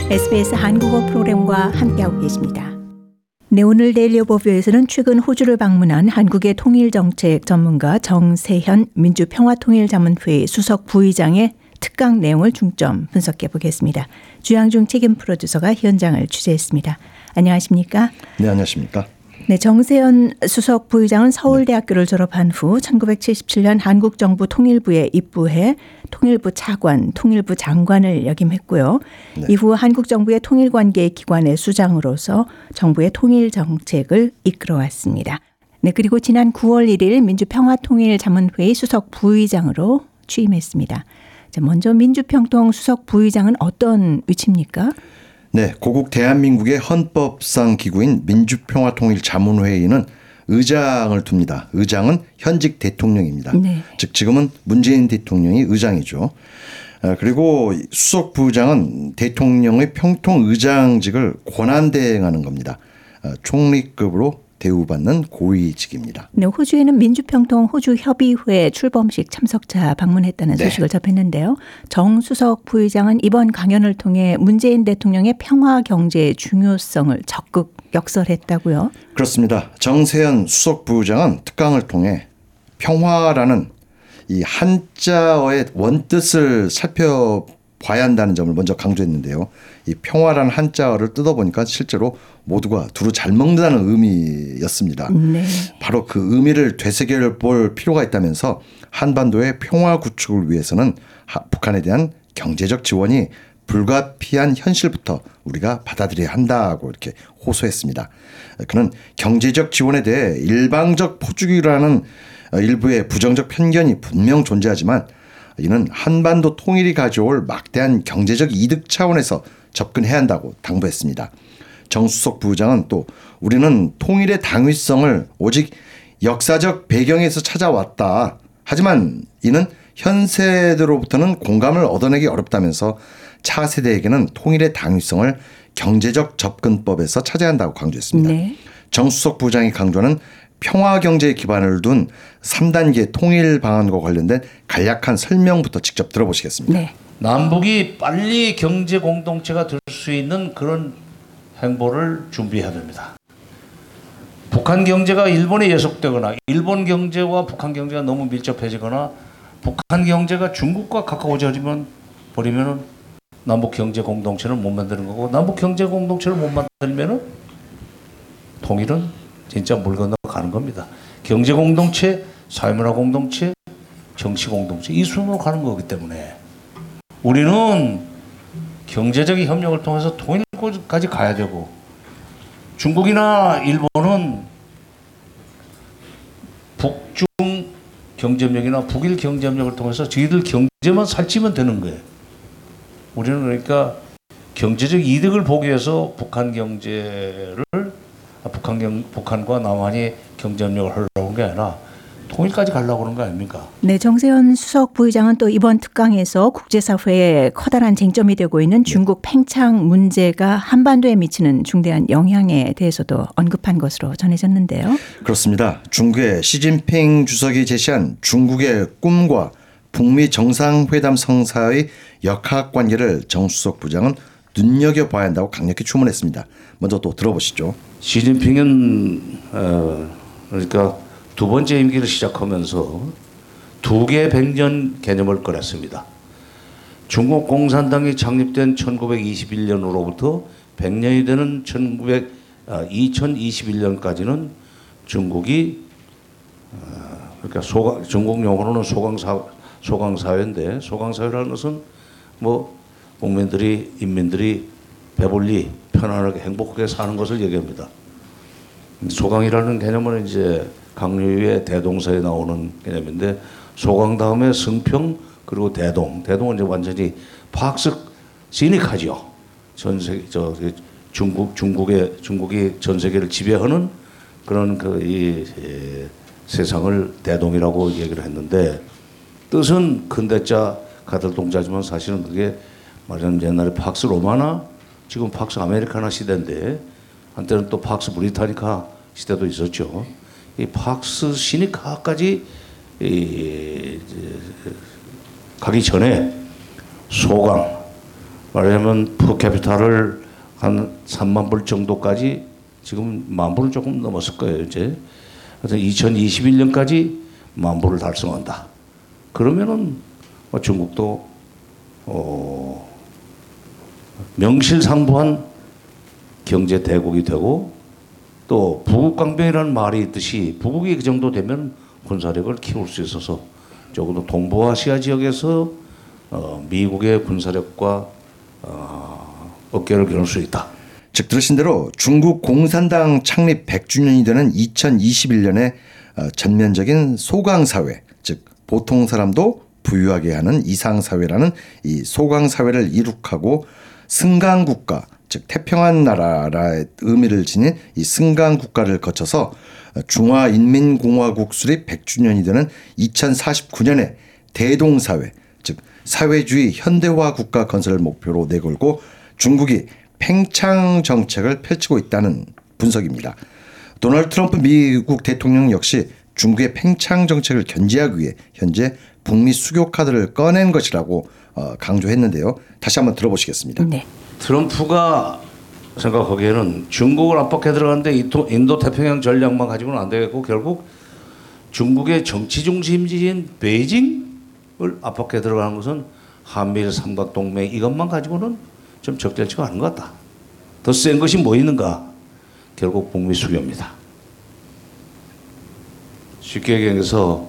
SBS 한국어 프로그램과 함께하고 계십니다. 네, 오늘 데일리 오버뷰에서는 최근 호주를 방문한 한국의 통일정책 전문가 정세현 민주평화통일자문회의 수석 부의장의 특강 내용을 중점 분석해 보겠습니다. 주양중 책임 프로듀서가 현장을 취재했습니다. 안녕하십니까? 네, 안녕하십니까? 네, 정세현 수석 부의장은 서울대학교를 졸업한 후 1977년 한국정부 통일부에 입부해 통일부 차관, 통일부 장관을 역임했고요. 네. 이후 한국정부의 통일관계 기관의 수장으로서 정부의 통일정책을 이끌어왔습니다. 네, 그리고 지난 9월 1일 민주평화통일자문회의 수석 부의장으로 취임했습니다. 자, 먼저 민주평통 수석 부의장은 어떤 위치입니까? 네, 고국 대한민국의 헌법상 기구인 민주평화통일자문회의는 의장을 둡니다. 의장은 현직 대통령입니다. 네. 즉 지금은 문재인 대통령이 의장이죠. 그리고 수석 부의장은 대통령의 평통의장직을 권한대행하는 겁니다. 총리급으로 대우받는 고위직입니다. 네, 호주에는 민주평통 호주협의회 출범식 참석자 방문했다는 소식을 접했는데요. 정 수석 부의장은 이번 강연을 통해 문재인 대통령의 평화경제의 중요성을 적극 역설했다고요? 그렇습니다. 정세현 수석 부의장은 특강을 통해 평화라는 이 한자어의 원뜻을 살펴봐야 한다는 점을 먼저 강조했는데요. 이 평화라는 한자어를 뜯어보니까 실제로 모두가 두루 잘 먹는다는 의미였습니다. 네. 바로 그 의미를 되새겨볼 필요가 있다면서 한반도의 평화 구축을 위해서는 북한에 대한 경제적 지원이 불가피한 현실부터 우리가 받아들여야 한다고 이렇게 호소했습니다. 그는 경제적 지원에 대해 일방적 포주기라는 일부의 부정적 편견이 분명 존재하지만 이는 한반도 통일이 가져올 막대한 경제적 이득 차원에서 접근해야 한다고 당부했습니다. 정수석 부의장은 또 우리는 통일의 당위성을 오직 역사적 배경에서 찾아왔다. 하지만 이는 현 세대로부터는 공감을 얻어내기 어렵다면서 차세대에게는 통일의 당위성을 경제적 접근법에서 찾아야 한다고 강조했습니다. 네. 정수석 부의장이 강조하는 평화경제에 기반을 둔 3단계 통일 방안과 관련된 간략한 설명부터 직접 들어보시겠습니다. 네. 남북이 빨리 경제 공동체가 될 수 있는 그런 행보를 준비해야 됩니다. 북한 경제가 일본에 예속되거나 일본 경제와 북한 경제가 너무 밀접해지거나 북한 경제가 중국과 가까워지면 버리면은 남북 경제 공동체는 못 만드는 거고 남북 경제 공동체를 못 만들면은 통일은 진짜 물 건너 가는 겁니다. 경제 공동체, 사회문화 공동체, 정치 공동체 이 순으로 가는 거기 때문에 우리는 경제적인 협력을 통해서 통일까지 가야 되고 중국이나 일본은 북중 경제협력이나 북일 경제협력을 통해서 저희들 경제만 살찌면 되는 거예요. 우리는 그러니까 경제적 이득을 보기 위해서 북한 경제를 북한과 남한이 경제협력을 하려고 하는 게 아니라 통일까지 가려고 하는 거 아닙니까? 네, 정세현 수석 부의장은 또 이번 특강에서 국제사회에 커다란 쟁점이 되고 있는 중국 팽창 문제가 한반도에 미치는 중대한 영향에 대해서도 언급한 것으로 전해졌는데요. 그렇습니다. 중국의 시진핑 주석이 제시한 중국의 꿈과 북미 정상회담 성사의 역학관계를 정 수석 부의장은 눈여겨봐야 한다고 강력히 추문했습니다. 먼저 또 들어보시죠. 시진핑은 그러니까 두 번째 임기를 시작하면서 두 개의 100년 개념을 꺼냈습니다. 중국 공산당이 창립된 1921년으로부터 100년이 되는 2021년까지는 중국이 그러니까 중국 용어로는 소강사회인데 소강사회라는 것은 뭐 국민들이 인민들이 배불리 편안하게 행복하게 사는 것을 얘기합니다. 소강이라는 개념은 이제 강유의 대동사에 나오는 개념인데 소강 다음에 승평 그리고 대동. 대동은 이제 완전히 파학적 시닉하죠. 전 세계 중국이 전 세계를 지배하는 그런 이 세상을 대동이라고 얘기를 했는데 뜻은 큰 대자 가들 동자지만 사실은 그게 말하자면 옛날에 팍스 로마나 지금 팍스 아메리카나 시대인데 한때는 또 팍스 브리타니카 시대도 있었죠. 이 팍스 시니카까지 가기 전에 소강 말하자면 퍼캐피탈을 한 3만 불 정도까지 지금 1만 불을 조금 넘었을 거예요 이제. 그래서 2021년까지 1만 불을 달성한다. 그러면은 중국도 명실상부한 경제 대국이 되고 또 부국강병이라는 말이 있듯이 부국이 그 정도 되면 군사력을 키울 수 있어서 적어도 동부아시아 지역에서 미국의 군사력과 어깨를 겨룰 수 있다. 즉 들으신 대로 중국 공산당 창립 100주년이 되는 2021년에 전면적인 소강사회, 즉 보통 사람도 부유하게 하는 이상사회라는 이 소강사회를 이룩하고 승강국가, 즉 태평한 나라의 의미를 지닌 이 승강국가를 거쳐서 중화인민공화국 수립 100주년이 되는 2049년에 대동사회, 즉 사회주의 현대화 국가 건설을 목표로 내걸고 중국이 팽창 정책을 펼치고 있다는 분석입니다. 도널드 트럼프 미국 대통령 역시 중국의 팽창 정책을 견제하기 위해 현재 북미 수교 카드를 꺼낸 것이라고 강조했는데요. 다시 한번 들어보시겠습니다. 네. 트럼프가 생각하기에는 중국을 압박해 들어가는데 인도 태평양 전략만 가지고는 안 되겠고 결국 중국의 정치 중심지인 베이징을 압박해 들어가는 것은 한미일 삼각동맹 이것만 가지고는 좀 적절치가 않은 것 같다. 더 센 것이 뭐 있는가? 결국 북미 수교입니다. 쉽게 얘기해서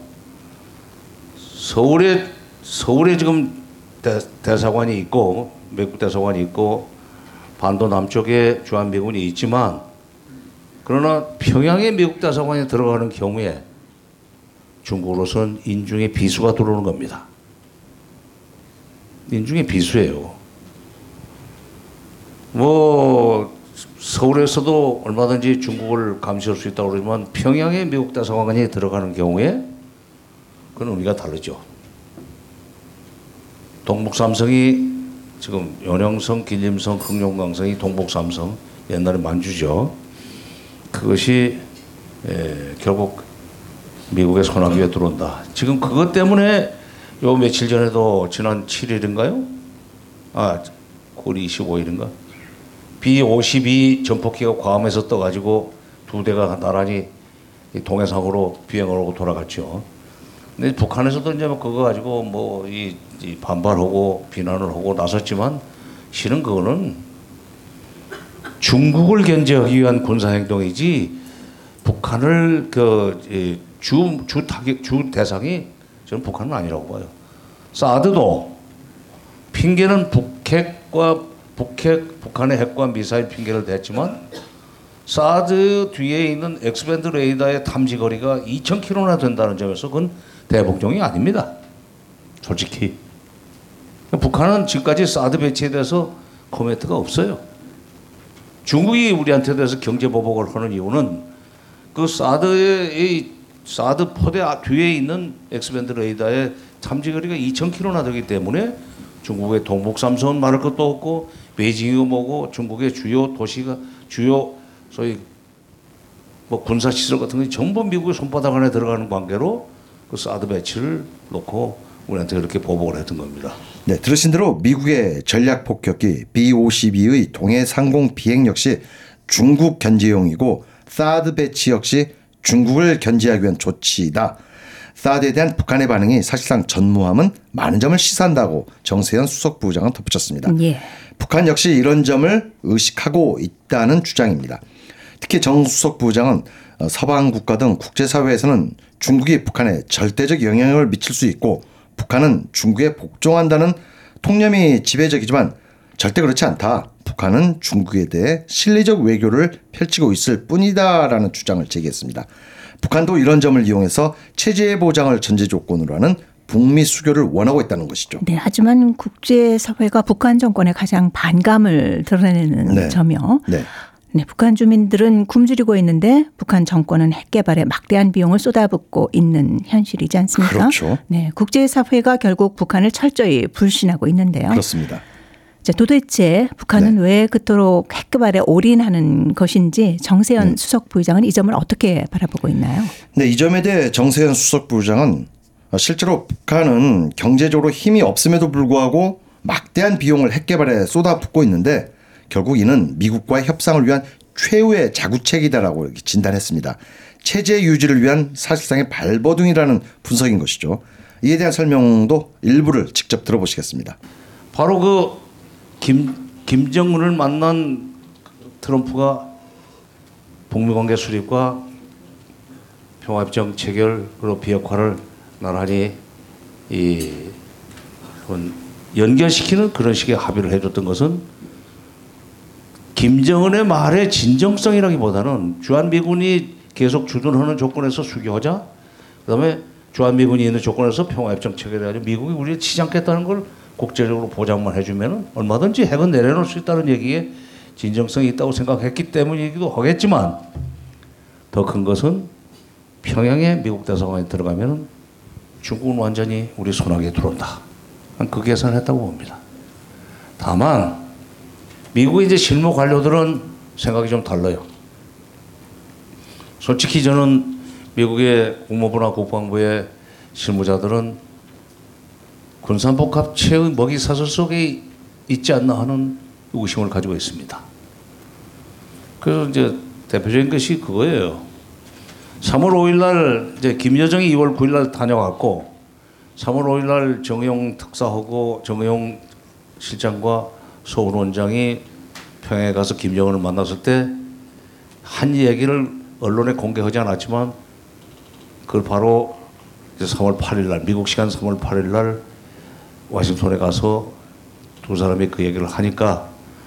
서울에 지금 대사관이 있고 미국 대사관이 있고 반도 남쪽에 주한미군이 있지만 그러나 평양에 미국 대사관이 들어가는 경우에 중국으로서는 인중에 비수가 들어오는 겁니다. 인중에 비수예요. 뭐 서울에서도 얼마든지 중국을 감시할 수 있다고 그러지만 평양에 미국 대사관이 들어가는 경우에 그건 의미가 다르죠. 동북삼성이 지금 연영성, 길림성, 극룡강성이 동북삼성 옛날에 만주죠. 그것이 결국 미국의 손아귀에 들어온다. 지금 그것 때문에 요 며칠 전에도 지난 7일인가요? 9월 25일인가? B-52 전폭기가 괌에서 떠가지고 두 대가 나란히 동해상으로 비행을 하고 돌아갔죠. 근데 북한에서도 이제 그거 가지고 뭐 이 반발하고 비난을 하고 나섰지만 실은 그거는 중국을 견제하기 위한 군사 행동이지 북한을 주 대상이 저는 북한은 아니라고 봐요. 사드도 핑계는 북한의 핵과 미사일 핑계를 댔지만 사드 뒤에 있는 엑스밴드 레이더의 탐지 거리가 2,000km나 된다는 점에서 그건 대북종이 아닙니다. 솔직히. 북한은 지금까지 사드 배치에 대해서 코멘트가 없어요. 중국이 우리한테 대해서 경제 보복을 하는 이유는 그 사드 포대 뒤에 있는 엑스밴드 레이더의 탐지 거리가 2,000km나 되기 때문에 중국의 동북삼성은 말할 것도 없고 베이징이고 뭐고 중국의 주요 도시가 주요 소위 뭐 군사 시설 같은 게 전부 미국의 손바닥 안에 들어가는 관계로 그 사드 배치를 놓고 우리한테 그렇게 보복을 했던 겁니다. 네, 들으신 대로 미국의 전략 폭격기 B-52의 동해 상공 비행 역시 중국 견제용이고 사드 배치 역시 중국을 견제하기 위한 조치이다. 사드에 대한 북한의 반응이 사실상 전무함은 많은 점을 시사한다고 정세현 수석부장은 덧붙였습니다. 예. 북한 역시 이런 점을 의식하고 있다는 주장입니다. 특히 정 수석부장은 서방 국가 등 국제사회에서는 중국이 북한에 절대적 영향을 미칠 수 있고 북한은 중국에 복종한다는 통념이 지배적이지만 절대 그렇지 않다. 북한은 중국에 대해 실리적 외교를 펼치고 있을 뿐이다라는 주장을 제기했습니다. 북한도 이런 점을 이용해서 체제 보장을 전제 조건으로 하는 북미 수교를 원하고 있다는 것이죠. 네, 하지만 국제사회가 북한 정권에 가장 반감을 드러내는 점이요. 네, 북한 주민들은 굶주리고 있는데 북한 정권은 핵 개발에 막대한 비용을 쏟아붓고 있는 현실이지 않습니까? 그렇죠. 네, 국제사회가 결국 북한을 철저히 불신하고 있는데요. 그렇습니다. 자, 도대체 북한은 왜 그토록 핵 개발에 올인하는 것인지 정세현 수석 부의장은 이 점을 어떻게 바라보고 있나요? 네, 이 점에 대해 정세현 수석 부의장은 실제로 북한은 경제적으로 힘이 없음에도 불구하고 막대한 비용을 핵 개발에 쏟아붓고 있는데 결국 이는 미국과의 협상을 위한 최후의 자구책이다라고 이렇게 진단했습니다. 체제 유지를 위한 사실상의 발버둥이라는 분석인 것이죠. 이에 대한 설명도 일부를 직접 들어보시겠습니다. 바로 김정은을 만난 트럼프가 북미 관계 수립과 평화협정 체결 그리고 비핵화를 나란히 연결시키는 그런 식의 합의를 해줬던 것은 김정은의 말의 진정성이라기보다는 주한미군이 계속 주둔하는 조건에서 수교하자, 그다음에 주한미군이 있는 조건에서 평화협정 체결해가지고 미국이 우리를 치지 않겠다는 걸 국제적으로 보장만 해주면 얼마든지 핵은 내려놓을 수 있다는 얘기에 진정성이 있다고 생각했기 때문이기도 하겠지만 더 큰 것은 평양에 미국 대사관에 들어가면 중국은 완전히 우리 손아귀에 들어온다. 그 계산을 했다고 봅니다. 다만 미국의 이제 실무 관료들은 생각이 좀 달라요. 솔직히 저는 미국의 국무부나 국방부의 실무자들은 군산복합체의 먹이사슬 속에 있지 않나 하는 의심을 가지고 있습니다. 그래서 이제 대표적인 것이 그거예요. 3월 5일 날 이제 김여정이 2월 9일 날 다녀갔고 3월 5일 날 정의용 특사하고 정의용 실장과 서울 원장이 평양에 가서 김정은을 만났을 때 한 얘기를 언론에 공개하지 않았지만 그걸 바로 이제 3월 8일 날 미국 시간 3월 8일 날 워싱턴에 가서 두 사람이 그 얘기를 하니까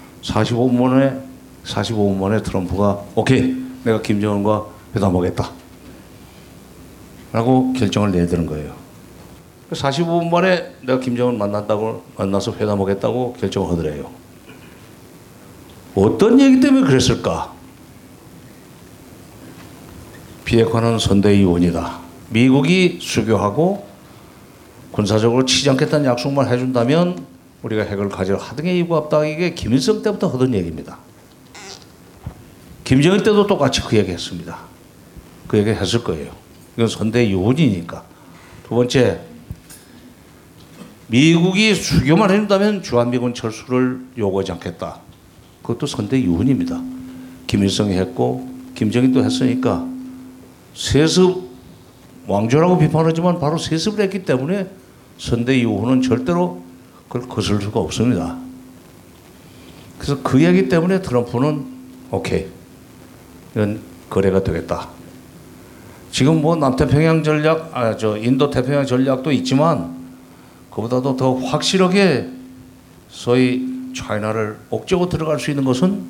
45분 만에 트럼프가 오케이 내가 김정은과 회담하겠다 라고 결정을 내드는 거예요. 45분 만에 내가 김정은 만나서 회담하겠다고 결정을 하더래요. 어떤 얘기 때문에 그랬을까? 비핵화는 선대위원이다. 미국이 수교하고 군사적으로 치지 않겠다는 약속만 해준다면 우리가 핵을 가지러 하등의 이유가 없다. 이게 김일성 때부터 하던 얘기입니다. 김정일 때도 똑같이 그 얘기 했습니다. 그 얘기 했을 거예요. 이건 선대위원이니까. 두 번째, 미국이 수교만 해준다면 주한미군 철수를 요구하지 않겠다. 그것도 선대위원입니다. 김일성이 했고 김정일도 했으니까 세습 왕조라고 비판하지만 바로 세습을 했기 때문에 선대위원은 절대로 그걸 거슬 수가 없습니다. 그래서 그 얘기 때문에 트럼프는 오케이 이건 거래가 되겠다. 지금 뭐 남태평양 전략, 인도 태평양 전략도 있지만 그보다도 더 확실하게 소위 차이나를 옥죄고 들어갈 수 있는 것은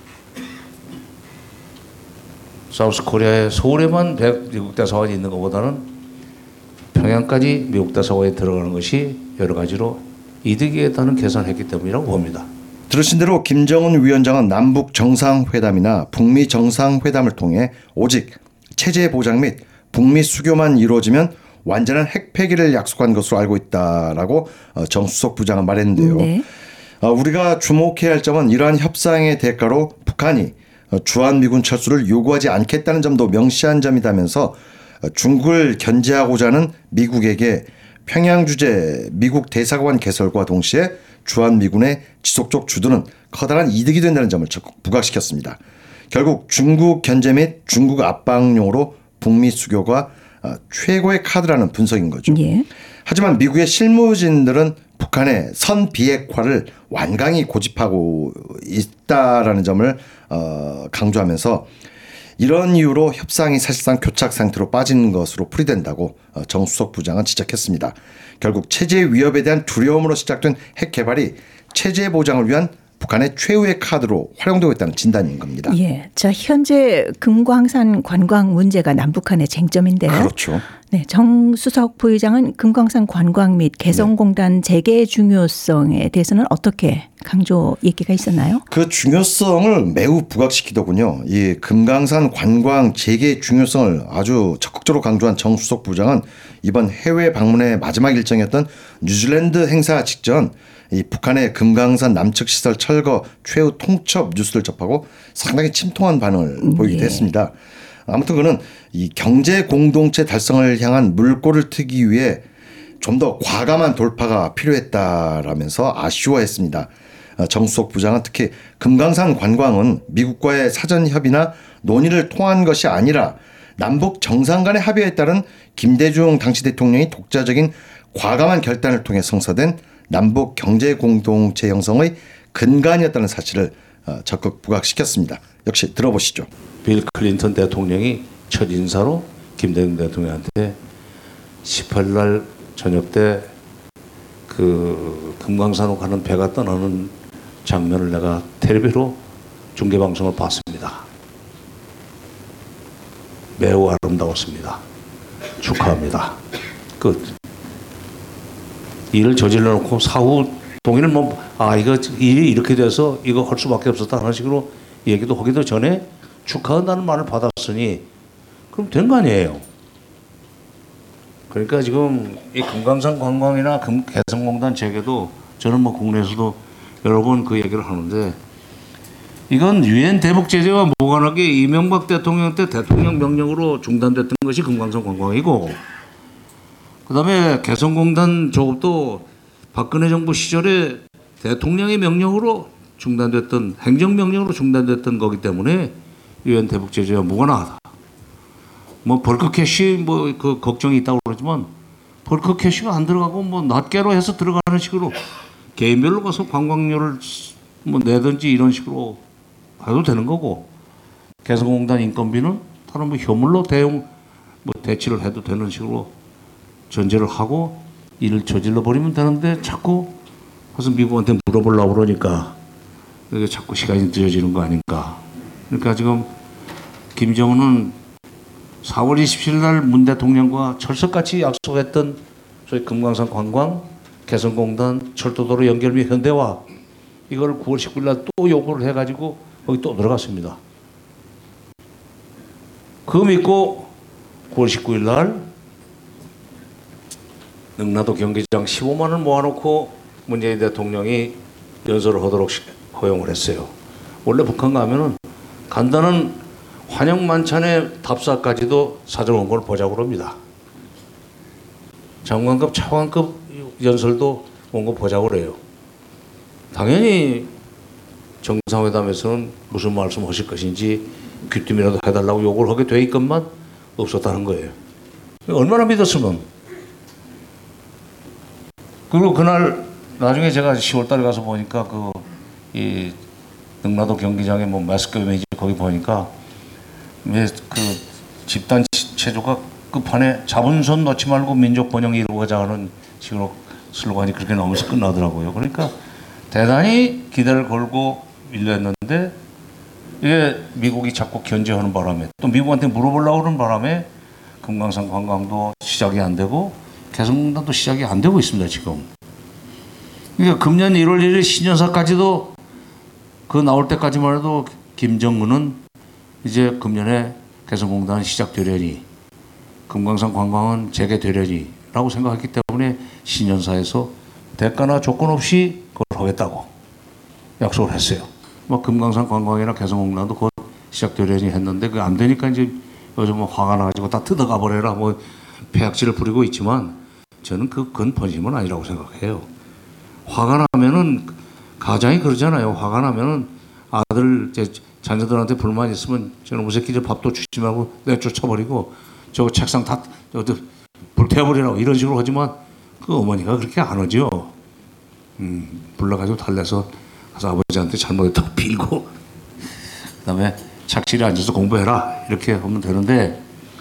사우스 코리아의 서울에만 미국 대사관이 있는 것보다는 평양까지 미국 대사관에 들어가는 것이 여러 가지로 이득이겠다는 계산을 했기 때문이라고 봅니다. 들으신 대로 김정은 위원장은 남북 정상회담이나 북미 정상회담을 통해 오직 체제 보장 및 북미 수교만 이루어지면 완전한 핵 폐기를 약속한 것으로 알고 있다라고 정수석 부장은 말했는데요. 네. 우리가 주목해야 할 점은 이러한 협상의 대가로 북한이 주한미군 철수를 요구하지 않겠다는 점도 명시한 점이다면서 중국을 견제하고자 하는 미국에게 평양 주재 미국 대사관 개설과 동시에 주한미군의 지속적 주둔은 커다란 이득이 된다는 점을 적극 부각시켰습니다. 결국 중국 견제 및 중국 압박용으로 북미 수교가 최고의 카드라는 분석인 거죠. 예. 하지만 미국의 실무진들은 북한의 선 비핵화를 완강히 고집하고 있다라는 점을 강조하면서 이런 이유로 협상이 사실상 교착 상태로 빠진 것으로 풀이된다고 정수석 부장은 지적했습니다. 결국 체제 위협에 대한 두려움으로 시작된 핵 개발이 체제 보장을 위한 북한의 최후의 카드로 활용되고 있다는 진단인 겁니다. 예, 자 현재 금광산 관광 문제가 남북한의 쟁점인데요. 그렇죠. 네, 정수석 부의장은 금광산 관광 및 개성공단 재개 중요성에 대해서는 어떻게 강조 얘기가 있었나요? 그 중요성을 매우 부각시키더군요. 이 금강산 관광 재개 중요성을 아주 적극적으로 강조한 정수석 부장은 이번 해외 방문의 마지막 일정이었던 뉴질랜드 행사 직전 이 북한의 금강산 남측 시설 철거 최후 통첩 뉴스를 접하고 상당히 침통한 반응을 보이기도 했습니다. 아무튼 그는 이 경제 공동체 달성을 향한 물꼬를 트기 위해 좀 더 과감한 돌파가 필요했다라면서 아쉬워했습니다. 정수석 부장은 특히 금강산 관광은 미국과의 사전 협의나 논의를 통한 것이 아니라 남북 정상 간의 합의에 따른 김대중 당시 대통령이 독자적인 과감한 결단을 통해 성사된 남북 경제 공동체 형성의 근간이었다는 사실을 적극 부각시켰습니다. 역시 들어보시죠. 빌 클린턴 대통령이 첫 인사로 김대중 대통령한테 18일 날 저녁 때 그 금강산으로 가는 배가 떠나는 장면을 내가 텔레비로 중계방송을 봤습니다. 매우 아름다웠습니다. 축하합니다. 끝. 일을 저질러 놓고 사후 동의를 이거 일이 이렇게 돼서 이거 할 수밖에 없었다 하는 식으로 얘기도 하기도 전에 축하한다는 말을 받았으니 그럼 된 거 아니에요. 그러니까 지금 이 금강산 관광이나 개성공단 재개도 저는 뭐 국내에서도 여러 번 그 얘기를 하는데 이건 유엔 대북 제재와 무관하게 이명박 대통령 때 대통령 명령으로 중단됐던 것이 금강산 관광이고, 그다음에 개성공단 조업도 박근혜 정부 시절에 대통령의 명령으로 중단됐던, 행정명령으로 중단됐던 거기 때문에 유엔 대북 제재와 무관하다. 뭐 벌크 캐시 그 걱정이 있다고 그러지만 벌크 캐시가 안 들어가고 뭐 낱개로 해서 들어가는 식으로 개인별로 가서 관광료를 뭐 내든지 이런 식으로 해도 되는 거고, 개성공단 인건비는 다른 뭐 효물로 대용 뭐 대치를 해도 되는 식으로 전제를 하고 일을 저질러 버리면 되는데 자꾸 가서 미국한테 물어보려고 그러니까 이게 자꾸 시간이 늦어지는 거 아닌가. 그러니까 지금 김정은은 4월 27일 날 문 대통령과 철석같이 약속했던 소위 금강산 관광, 개성공단, 철도도로 연결 및 현대화, 이걸 9월 19일 날 또 요구를 해가지고 거기 또 들어갔습니다. 그거 믿고 9월 19일 날 능라도 경기장 15만 원을 모아놓고 문재인 대통령이 연설을 하도록 허용을 했어요. 원래 북한 가면은 간단한 환영 만찬의 답사까지도 사전 원고를 보자고 합니다. 장관급, 차관급 연설도 원고 보자고 그래요. 당연히 정상회담에서는 무슨 말씀 하실 것인지 귀뜸이라도 해달라고 요구를 하게 돼 있건만 없었다는 거예요. 얼마나 믿었으면. 그리고 그날 나중에 제가 10월 달에 가서 보니까 이 능라도 경기장에 뭐 마스크 이미지 거기 보니까 왜 그 집단 체조가 끝판에 잡은 손 놓지 말고 민족 번영 이루고자 하는 식으로 슬로건이 그렇게 나오면서 끝나더라고요. 그러니까 대단히 기대를 걸고 밀렸는데 이게 미국이 자꾸 견제하는 바람에 또 미국한테 물어보려고 하는 바람에 금강산 관광도 시작이 안 되고 개성공단도 시작이 안 되고 있습니다, 지금. 그러니까 금년 1월 1일 신년사까지도 그 나올 때까지만 해도 김정은은 이제 금년에 개성공단은 시작되려니 금강산 관광은 재개되려니 라고 생각했기 때문에 신년사에서 대가나 조건 없이 그걸 하겠다고 약속을 했어요. 뭐 금강산 관광이나 개성공단도 곧 시작되려니 했는데 그게 안 되니까 이제 요즘 뭐 화가 나가지고 다 뜯어가 버려라 뭐 폐악질을 부리고 있지만 저는 그건 본심은 아니라고 생각해요. 화가 나면은 가장이 그러잖아요. 화가 나면은 아들 자녀들한테 불만 있으면 저놈의 새끼들 밥도 주지 말고 내쫓아버리고 저 책상 다 불태워버리라고 이런 식으로 하지만 그 어머니가 그렇게 안 하죠. 불러가지고 달래서 가서 아버지한테 잘못했다고 빌고 그다음에 착실히 앉아서 공부해라 이렇게 하면 되는데,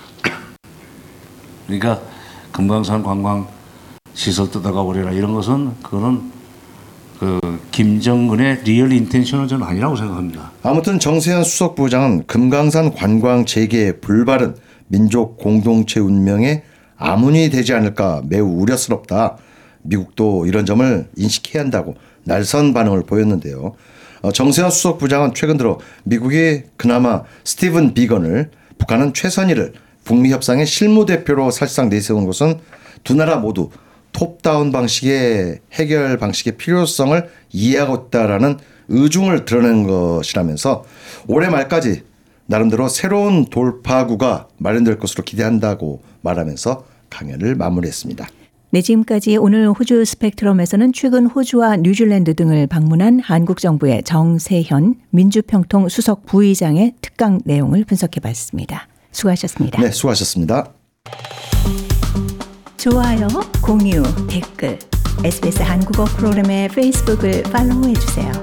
그러니까 금강산 관광 시설 뜯어가 버리라 이런 것은 그거는 그 김정은의 리얼 인텐션은 저는 아니라고 생각합니다. 아무튼 정세현 수석부장은 금강산 관광 재개의 불발은 민족 공동체 운명에 암운이 되지 않을까 매우 우려스럽다. 미국도 이런 점을 인식해야 한다고 날선 반응을 보였는데요. 정세현 수석부장은 최근 들어 미국이 그나마 스티븐 비건을, 북한은 최선희를 북미 협상의 실무대표로 사실상 내세운 것은 두 나라 모두 톱다운 방식의 해결 방식의 필요성을 이해하고 있다라는 의중을 드러낸 것이라면서 올해 말까지 나름대로 새로운 돌파구가 마련될 것으로 기대한다고 말하면서 강연을 마무리했습니다. 네, 지금까지 오늘 호주 스펙트럼에서는 최근 호주와 뉴질랜드 등을 방문한 한국 정부의 정세현 민주평통 수석 부의장의 특강 내용을 분석해봤습니다. 수고하셨습니다. 네, 수고하셨습니다. 좋아요, 공유, 댓글, SBS 한국어 프로그램의 페이스북을 팔로우해주세요.